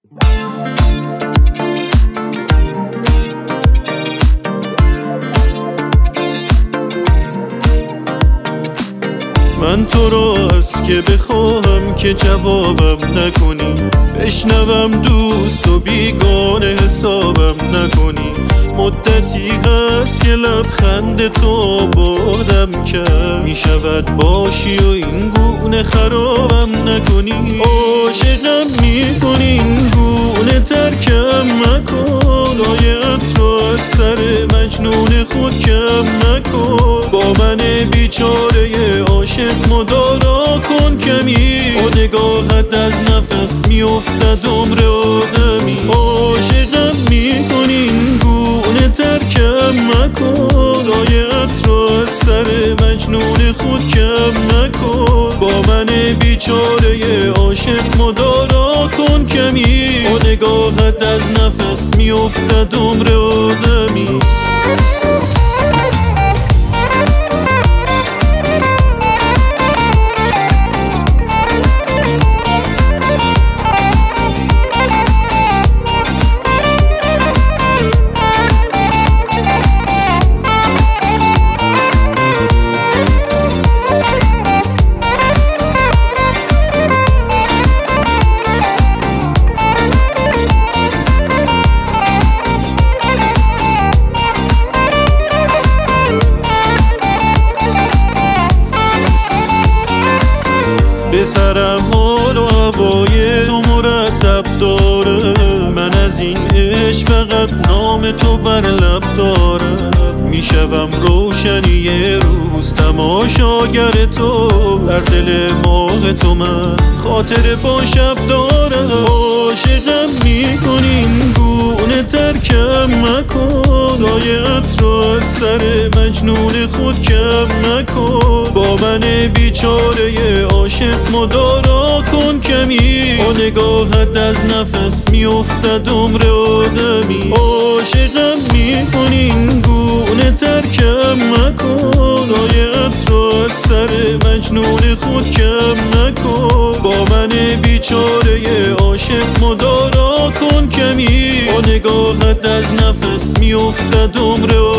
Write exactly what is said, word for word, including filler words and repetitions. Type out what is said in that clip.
من تو را از که بخواهم که جوابم نکنی، بشنوم دوست و بیگانه حسابم نکنی. مدتی هست که لبخند تو آبادم کرد، میشود باشی و این گونه خرابم نکنی. عاشقم میکنی این گونه ترکم مکن، سایت را از سر مجنون خود کم نکن. با من بیچاره عاشق مدارا کن کمی، با نگاهت از نفس میافتد عمر آدمی. عاشقم میکنی این گونه ترکم مکن، سایت را از سر مجنون خود کم نکن. با من بیچاره عاشق مدارا کن کمی، با نگاهت از نفس میافتد عمر آدمی. به سرم حال و هوای تو مرتب داره، من از این عشق فقط نام تو بر لب دارم. میشوم روشنی روز تماشاگر تو، در دل ماه تو من خاطر با شب دارم. عاشقم میکنی این گونه ترکم مکن، سایت را از سر مجنون خود کم نکن. با من بیچاره عاشق مدارا کن کمی، با نگاهت از نفس میافتد عمر آدمی. عاشقم میکنی این گونه ترکم مکن، سایت را از سر مجنون خود کم نکن. با من بیچاره عاشق مدارا کن کمی، با نگاهت از نفس میافتد عمر